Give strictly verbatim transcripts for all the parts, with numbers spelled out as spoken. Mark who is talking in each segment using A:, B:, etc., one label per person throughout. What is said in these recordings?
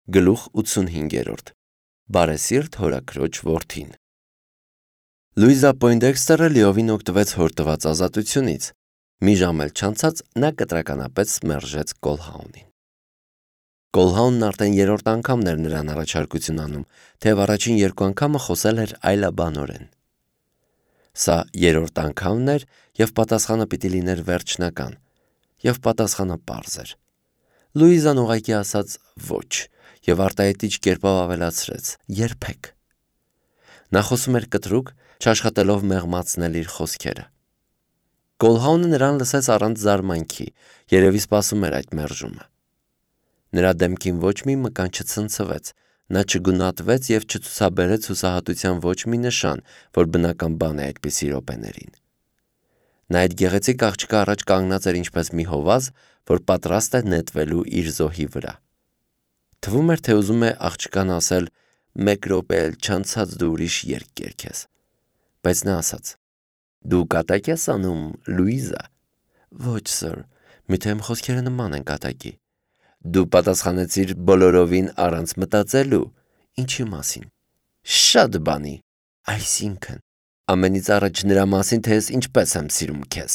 A: Գլուխ ութսունհինգերորդ Բարեսիրտ հորաքրոջ որդին Լուիզա Պոյնդեքստերը լիովին օգտվեց հոր տված ազատությունից։ Մի ժամ էլ չանցած նա կտրականապես մերժեց Կոլհաունին։ Կոլհաունն արդեն երրորդ անգամն էր նրան առաջարկություն անում, թեև առաջին երկու անգամը խոսել էր այլաբանորեն։ Սա երրորդ անգամն էր, և պատասխանը պիտի լիներ վերջնական, և պատասխանը պարզ էր։ Լուիզան ուղղակի ասաց ոչ, և արտահայտիչ կերպով ավելացրեց. երբեք։ Նա խոսում էր կտրուկ, չաշխատելով մեղմացնել իր խոսքերը։ Կոլհաունը նրան լսեց առանց զարմանքի, երևի սպասում էր այդ մերժումը։ Նրա դեմքին ոչ մի մկան չցնցվեց, նա չգունատվեց և չցուցաբերեց հուսահատության ոչ մի նշան, որ բնական բան է այդպիսի րոպեներին։ Նա այդ գեղեցիկ աղջկա առաջ կանգնած էր ինչպես մի հովազ, որ պատրաստ է նետվելու իր զոհի վրա։ Թվում էր, թե ուզում է աղջկան ասել. «Մեկ րոպե էլ չանցած դու ուրիշ երգ կերգես»։ Բայց նա ասաց. «Դու կատակ ես անում, Լուիզա»։ «Ոչ, սըր, միթե իմ խոսքերը նման են կատակի»։ «Դու պատասխանեցիր բոլորովին առանց մտածելու»։ «Ինչի մասին»։ «Շատ բանի»։ «Այսինքն»։ «Ամենից առաջ նրա մասին, թե ես ինչպես եմ սիրում քեզ»։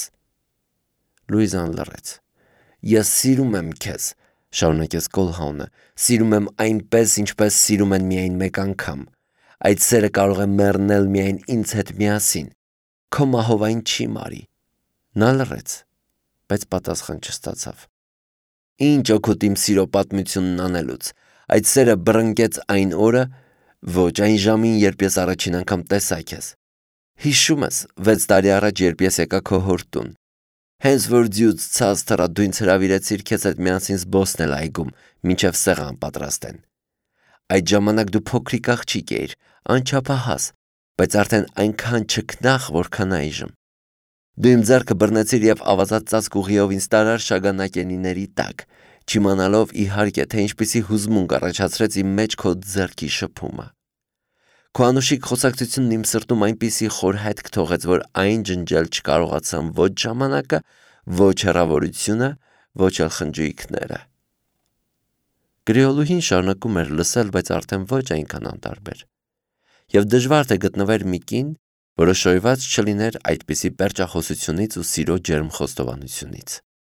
A: Լուիզան լռեց։ «Ես սիրում եմ քեզ», շարունակեց Կոլհաունը, «սիրում եմ այնպես, ինչպես սիրում են միայն մեկ անգամ։ Այդ սերը կարող է մեռնել միայն ինձ հետ միասին։ Քո մահով այն չի մարի»։ Նա լռեց, բայց պատասխան չստացավ։ «Ինչ օգուտ իմ սիրո պատմությունն անելուց։ Այդ սերը բռնկեց այն օրը, ոչ այն ժամին, երբ ես առաջին անգամ տեսա քեզ։ Հիշում ես, վեց տարի առաջ, երբ ես եկա քո հոր տուն։ Հենց որ ձյուց ցած թռա, դու ինձ հրավիրեցիր քեզ հետ միասին զբոսնել այգում, մինչև սեղան պատրաստեն։ Այդ ժամանակ դու փոքրիկ աղջիկ էիր, անչափահաս, բայց արդեն այնքան չքնաղ, որքան այժմ։ Դու իմ ձեռքը բռնեցիր և ավազած ծածկ ուղիով ինձ տարար շագանակենիների տակ, չիմանալով իհարկե, թե ինչպիսի հուզմունք առաջացրեց իմ մեջ քո ձեռքի շփումը։ Քո անուշիկ խոսակցությունն իմ սրտում այնպիսի խոր հետք թողեց, որ այն ջնջել չկարողացան ոչ ժամանակը, ոչ հեռավորությունը, ոչ էլ խնջույքները։ Գրիոլուհին շարունակում էր լսել, բայց արդեն ոչ այնքան անտարբեր։ Եվ դժվար թե գտնվեր մի կին, որը շոյված չլիներ այդպիսի պերճախոսությունից ու սիրո ջերմ խոստովանությունից։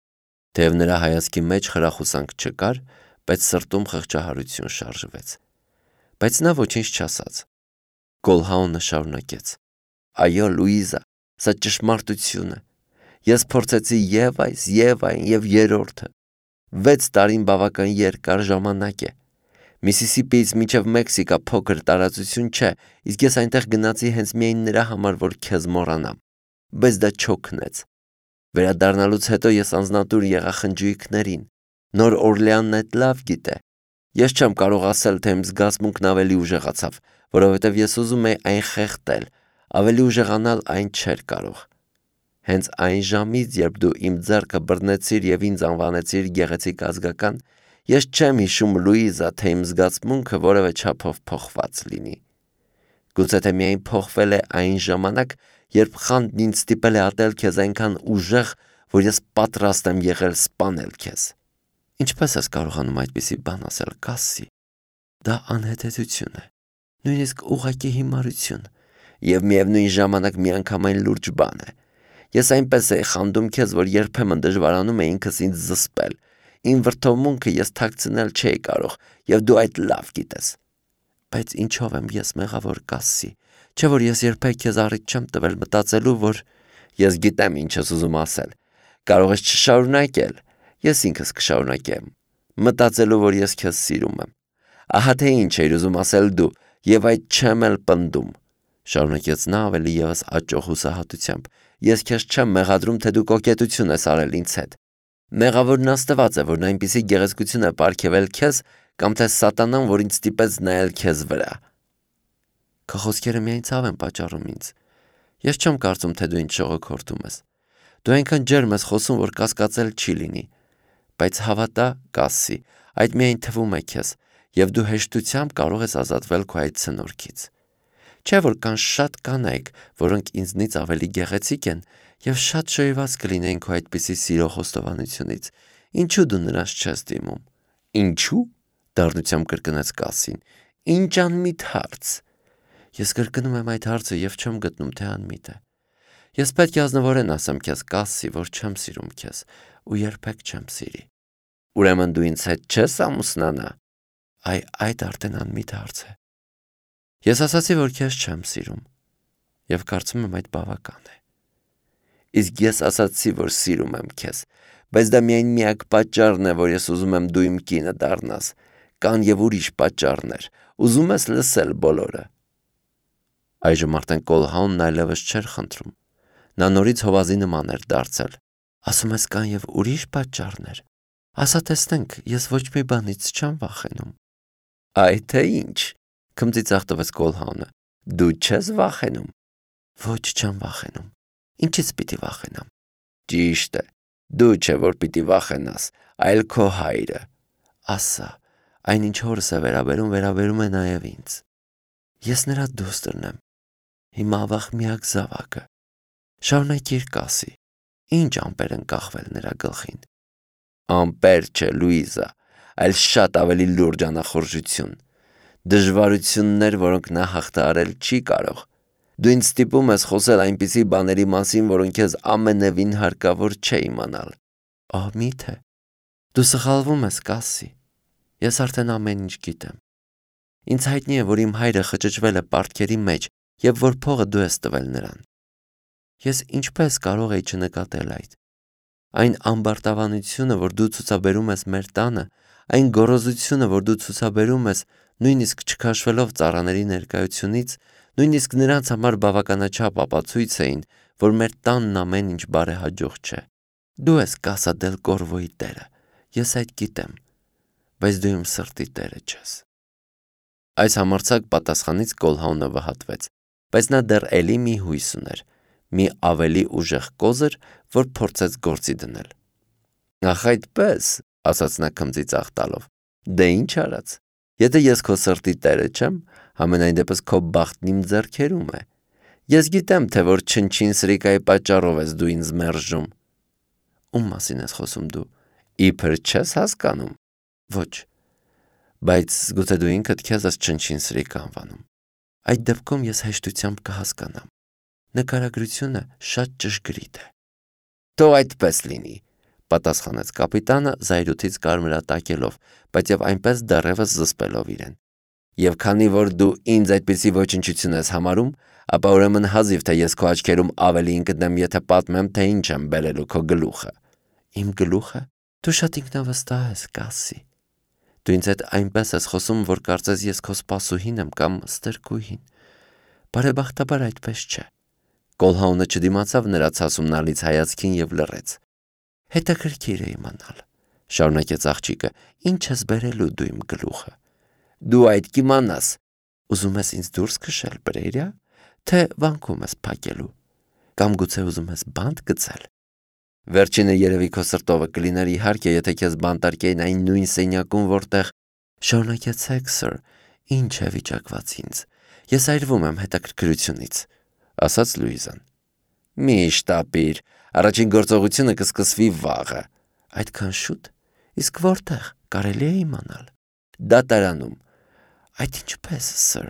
A: Թեև նրա հայացքի մեջ խրախուսանք չկար, բայց սրտում խղճահարություն շարժվեց։ Բայց նա ոչինչ չասաց։ Կոլհաունը շարունակեց. «Այո, Լուիզա, սա ճշմարտություն է։ Ես փորձեցի և այս, և այն, և երրորդը։ Վեց տարին բավական երկար ժամանակ է։ Միսիսիպիից մինչև Մեքսիկա փոքր տարածություն չէ, իսկ ես այնտեղ գնացի հենց միայն նրա համար, որ քեզ մոռանամ։ Բայց դա չօգնեց։ Վերադառնալուց հետո ես անձնատուր եղա խնջույքներին։ Նոր Օրլեանն այդ լավ գիտե։ Ես չեմ կարող ասել, թե իմ զգացմունքն ավելի ուժեղացավ, որովհետև ես ուզում էի այն խեղդել, ավելի ուժեղանալ այն չէր կարող։ Հենց այն ժամից, երբ դու իմ ձեռքը բռնեցիր և ինձ անվանեցիր գեղեցիկ ազգական, ես չեմ հիշում, Լուիզա, թե իմ զգացմունքը որևէ չափով փոխված լինի։ Գուցե թե միայն փոխվել է այն ժամանակ, երբ խանդն ինձ ստիպել է ատել քեզ այնքան ուժեղ, որ ես պատրաստ եմ եղել սպանել քեզ։ Ինչպես ես կարողանում այդպիսի բան ասել, Կասսի։ Դա անհեթեթություն է, նույնիսկ ուղղակի հիմարություն, և միևնույն ժամանակ միանգամայն լուրջ բան է։ Ես այնպես էի խանդում քեզ, որ երբեմն դժվարանում է ինքս ինձ զսպել։ Իմ վրդովմունքը ես թաքցնել չէի կարող, և դու այդ լավ գիտես։ Բայց ինչով եմ ես մեղավոր, Կասսի, չէ՞ որ ես երբեք քեզ առիթ չեմ տվել մտածելու, որ… Ես գիտեմ ինչ ես ուզում ասել։ Կարող ես չշարունակել, ես ինքս կշարունակեմ։ Մտածելու, որ ես քեզ սիրում եմ։ Ահա թե ինչ էիր ուզում ասել դու, և այդ չեմ էլ պնդում, շարունակեց նա ավելի ևս աճող հուսահատությամբ։ Ես քեզ չեմ մեղադրում, թե դու կոկետություն ես արել ինձ հետ։ Մեղավորն Աստված է, որն այնպիսի գեղեցկություն է պարգևել քեզ, կամ թե սատանան, որ ինձ ստիպեց նայել քեզ վրա։ Քո խոսքերը միայն ցավ են պատճառում ինձ։ Ես չեմ կարծում, թե դու ինձ շողոքորթում ես։ Դու այնքան ջերմ ես խոսում, որ կասկածել չի լինի։ Բայց հավատա, Կասսի, այդ միայն թվում է քեզ, և դու հեշտությամբ կարող ես ազատվել քո այդ ցնորքից։ Չէ՞ որ կան շատ կանայք, որոնք ինձնից ավելի գեղեցիկ են, և շատ շոյված կլինեին քո այդպիսի սիրո խոստովանությունից։ Ինչու դու նրանց չես դիմում։ Ինչու՞։ Դառնությամբ կրկնեց Կասին։ Ինչ անմիտ հարց։ Ես կրկնում եմ այդ հարցը եւ չեմ գտնում, թե անմիտ է։ Ես պետք է ազնվորեն ասեմ քեզ, Կասի, որ չեմ սիրում քեզ ու երբեք չեմ սիրի։ Ուրեմն դու ինձ հետ չես ամուսնանա։ Այ այդ արդեն անմիտ հարց է։ Ես ասացի, որ քեզ չեմ սիրում եւ կարծում եմ այդ բավական է։ Իսկ ես ասացի, որ սիրում եմ քեզ, բայց դա միայն միակ պատճառն է, որ ես ուզում եմ դու իմ կինը դառնաս։ Կան եւ ուրիշ պատճառներ։ Ուզում ես լսել բոլորը։ Այժմ արդեն Կոլհաունն այլևս չէր խնդրում։ Նա նորից հովազի նման էր դարձել։ Ասում ես կան եւ ուրիշ պատճառներ։ Ասա տեսնենք, ես ոչ մի բանից չեմ վախենում։ Այ թե ինչ, քմծիծաղ տվեց Կոլհաունը։ Դու չես վախենում։ Ոչ, չեմ վախենում։ Ինչից պիտի վախենամ։ Ճիշտ է։ Դու չէ որ պիտի վախենաս, այլ քո հայրը։ Ասա, այնինչ հորս է վերաբերում, վերաբերում է նաև ինձ։ Ես նրա դուստրն եմ։ Հիմա ավաղ միակ զավակը։ Շարունակիր Կասի։ Ինչ ամպեր են կախվել նրա գլխին։ Ամպեր չէ, Լուիզա, այլ շատ ավելի լուրջ անախորժություն։ Դժվարություններ, որոնք նա հաղթահարել չի կարող։ Դու ինձ ստիպում ես խոսել այնպիսի բաների մասին, որոնք քեզ ամենևին հարկավոր չէ իմանալ։ Ահ, միթե։ Դու սխալվում ես, Կասի։ Ես արդեն ամեն ինչ գիտեմ։ Ինձ հայտնի է, որ իմ հայրը խճճվել է պարտքերի մեջ եւ որ փողը դու ես տվել նրան։ Ես ինչպես կարող էի չնկատել այդ։ Այն ամբարտավանությունը, որ դու ցուցաբերում ես մեր տանը, այն գոռոզությունը, որ դու ցուցաբերում ես, նույնիսկ չքաշվելով ծառաների ներկայությունից, նույնիսկ նրանց համար բավականաչափ ապացույց էին, որ մեր տանն ամեն ինչ բարեհաջող չէ։ Դու ես Կասա դել Կորվոյի տերը, ես այդ գիտեմ, բայց դու իմ սրտի տերը չես։ Այս համարձակ պատասխանից Կոլհաունը վհատվեց, բայց նա դեռ էլի մի հույս ուներ, մի ավելի ուժեղ կոզր, որ փորձեց գործի դնել։ Ախ այդպես, ասաց նա քմծիծաղ տալով, դե ինչ արած։ Եթե ես քո սրտի տերը չեմ, համենայն դեպս քո բախտն իմ ձեռքերում է։ Ես գիտեմ, թե որ չնչին սրիկայի պատճառով ես դու ինձ մերժում։ Ում մասին ես խոսում դու։ Իբր չես հասկանում։ Ոչ։ Բայց գուցե դու ինքդ քեզ ես չնչին սրիկ անվանում։ Այդ դեպքում ես հեշտությամբ կհասկանամ։ Նկարագրությունը շատ ճշգրիտ է։ Թող այդպես լինի, պատասխանեց կապիտանը զայրույթից կարմրատակելով, բայց եւ այնպես դեռևս զսպելով իրեն։ Եվ քանի որ դու ինձ այդպիսի ոչնչություն ես համարում, ապա ուրեմն հազիվ թե ես քո աչքերում ավելին կդեմ, եթե պատմեմ, թե ինչ եմ բերելու քո գլուխը։ Իմ գլուխը։ Դու շատ ինքնավստահ ես, Կասի։ Դու ինձ հետ այնպես ես խոսում, որ կարծես ես քո սպասուհին եմ կամ ստրկուհին։ Բարեբախտաբար այդպես չէ։ Կոլհաունը չդիմացավ նրա ցասումնալից հայացքին եւ լռեց։ Հետաքրքիր է իմանալ, շարունակեց աղջիկը, ինչ ես բերելու դու իմ գլուխը։ Դու այդ կիմանաս։ Ուզում ես ինձ դուրս քշել բրերյա, թե վանքում ես փակելու, կամ գուցե ուզում ես բանտ գցել։ Վերջինը երևի քո սրտովը կլիներ իհարկե, եթե քեզ բանտարկեին այն նույն սենյակում, որտեղ շարունակեցեք, սըր, ինչ է վիճակված ինձ։ Ես այրվում եմ հետաքրքրությունից, ասաց Լուիզան։ Մի շտապիր, առաջին գործողությունը կսկսվի վաղը։ Այդքան շուտ։ Իսկ որտեղ կարելի է իմանալ։ Դատարանում։ Այդ ինչպես, սըր։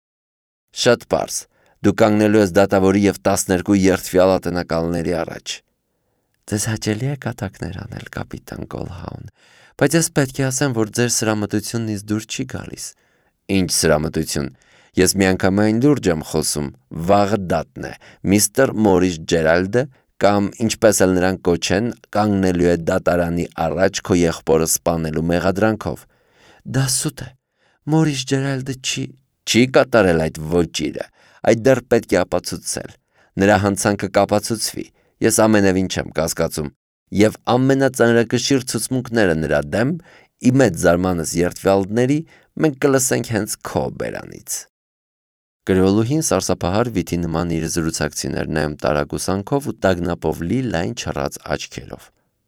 A: Շատ պարզ։ Դու կանգնելու ես դատավորի եւ տասներկու երդվյալ ատենակալների առաջ։ Ձեզ հաճելի է կատակներ անել, կապիտան Կոլհաուն, բայց ես պետք է ասեմ, որ ձեր սրամտությունն ինձ դուր չի գալիս։ Ինչ սրամտություն։ Ես միանգամայն լուրջ եմ խոսում, վաղը դատն է, միստր Մորիս Ջերալդը կամ ինչպես էլ նրան կոչեն, կանգնելու է դատարանի առաջ քո եղբորը սպանելու մեղադրանքով։ Դա սուտ է։ Մորիս Ջերալդը չի չի կատարել այդ ոճիրը, այդ դեռ պետք է ապացուցել։ Նրա հանցանքը կապացուցվի։ Ես ամենևին չեմ կասկածում, եւ ամենածանրակշիռ ցուցմունքները նրա դեմ, ի մեծ զարմանս երդվյալների, մենք կլսենք հենց քո բերանից։ Գրոլուհին սարսափահար վիթի նման իր զրուցակցիներ նայում տարակուսանքով ու տագնապով լի լայն չռած աչքերով։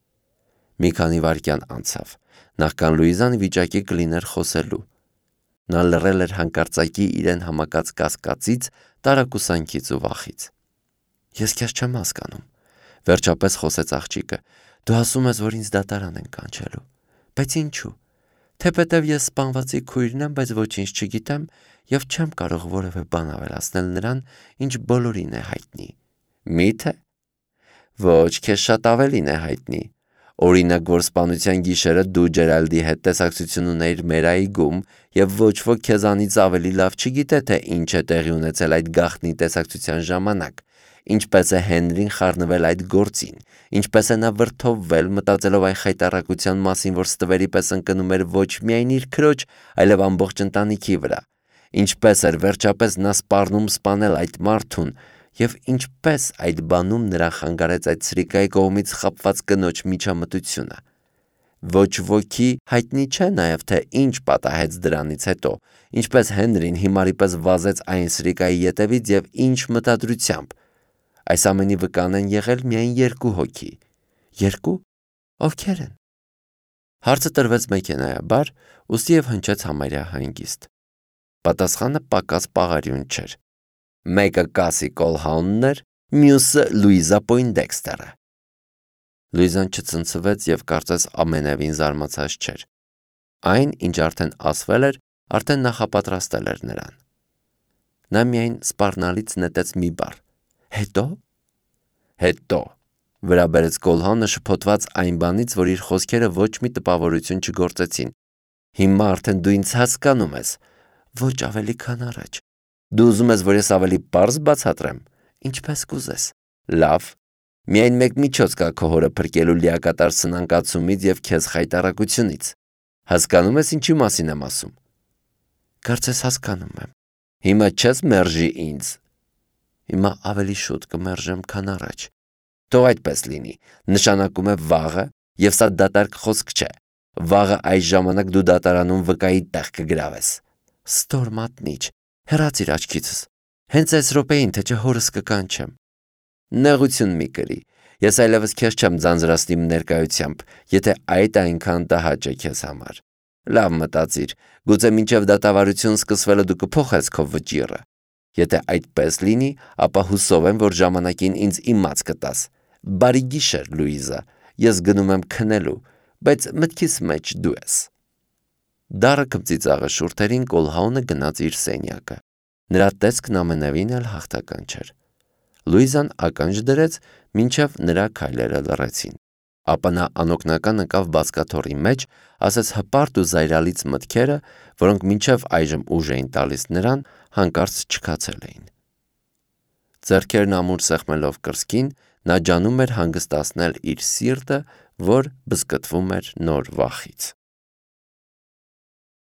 A: Մի քանի վայրկյան անցավ, նախքան Լուիզան վիճակի կլիներ խոսելու։ Նա լռել էր հանկարծակի իրեն համակած կասկածից, տարակուսանքից ու վախից։ Ես քեզ չեմ հասկանում, վերջապես խոսեց աղջիկը։ Դու ասում ես, որ ինձ դատարան են կանչելու։ Բայց ինչու։ Թեպետև ես սպանվածի քույրն եմ, բայց ոչինչ չգիտեմ և չեմ կարող որևէ բան ավելացնել նրան, ինչ բոլորին է հայտնի։ Մի՞թե։ Ոչ, քեզ շատ ավելին է հայտնի։ Օրինակ, որ սպանության գիշերը դու Ջերալդի հետ տեսակցություն ունեիր մեր այգում և ոչ ոք քեզանից ավելի լավ չգիտե, թե ինչ է տեղի ունեցել այդ գաղտնի տեսակցության ժամանակ, ինչպես է Հենրին խառնվել այդ գործին, ինչպես է նա վրդովվել, մտածելով այն խայտառակության մասին, որ ստվերի պես ընկնում էր ոչ միայն իր քրոջ, այլև ամբողջ ընտանիքի վրա, ինչպես էր վերջապես նա սպառնում սպանել այդ մարդուն, և ինչպես այդ բանում նրան խանգարեց այդ սրիկայի կողմից խաբված կնոջ միջամտությունը։ Ոչ ոքի հայտնի չէ նաև, թե ինչ պատահեց դրանից հետո, ինչպես Հենրին հիմարի պես վազեց այն սրիկայի ետևից և ինչ մտադրությամբ։ Այս ամենի վկան են եղել միայն երկու հոգի։ Երկու։ Ովքեր են։ Հարցը տրվեց մեքենայաբար, ուստի և հնչեց համարյա հանգիստ։ Պատասխանը պակաս պաղարյուն չէր։ Մեկը Կասի Կոլհաունն էր, մյուսը Լուիզա Պոյնդեքստերը։ Լուիզան չցնցվեց և կարծես ամենևին զարմացած չէր։ Այն, ինչ արդեն ասվել էր, արդեն նախապատրաստել էր նրան։ Նա միայն սպառնալից նետեց մի բառ. Հետո։ Հետո, վրա բերեց Կոլհաունը շփոթված այն բանից, որ իր խոսքերը ոչ մի տպավորություն չգործեցին։ Հիմա արդեն դու ինձ հասկանում ես։ Ոչ ավելի քան առաջ։ Դու ուզում ես, որ ես ավելի պարզ բացատրեմ։ Ինչպես կուզես։ Լավ։ Միայն մեկ միջոց կա քո հորը փրկելու լիակատար սնանկացումից և քեզ խայտառակությունից։ Հասկանում ես ինչի մասին եմ ասում։ Կարծես հասկանում եմ։ Հիմա չես մերժի ինձ։ Հիմա ավելի շուտ կմերժեմ, քան առաջ։ Թող այդպես լինի։ Նշանակում է վաղը, և սա դատարկ խոսք չէ։ Վաղը այս ժամանակ դու դատարանում վկայի տեղ կգրավես։ Ստոր մատնիչ, հեռացիր աչքիցս։ Հենց այս րոպեին, թե չէ հորս կկանչեմ։ Նեղություն մի կրի։ Ես այլևս քեզ չեմ ձանձրացնի իմ ներկայությամբ, եթե այդ այնքան տհաճ է քեզ համար։ Լավ մտածիր, գուցե մինչև դատավարություն սկսվելը դու կփոխես քո վճիռը։ Եթե այդպես լինի, ապա հուսով եմ, որ ժամանակին ինձ իմաց կտաս։ Բարի գիշեր, Լուիզա, ես գնում եմ քնելու, բայց մտքիս մեջ դու ես։ Դառը քմծիծաղը շուրթերին Կոլհաունը գնաց իր սենյակը։ Նրա տեսքն ամենևին էլ հաղթական չէր։ Լուիզան ականջ դրեց, մինչև նրա քայլերը լռեցին։ Ապա նա անօգնական ընկավ բազկաթոռի մեջ, ասեց հպարտ ու զայրալից մտքերը, որոնք մինչև այժմ ուժ էին տալիս նրան, հանկարծ չքացել էին։ Ձեռքերն ամուր սեղմելով կրծքին, նա ջանում էր հանգստացնել իր սիրտը, որ բզկտվում էր նոր վախից։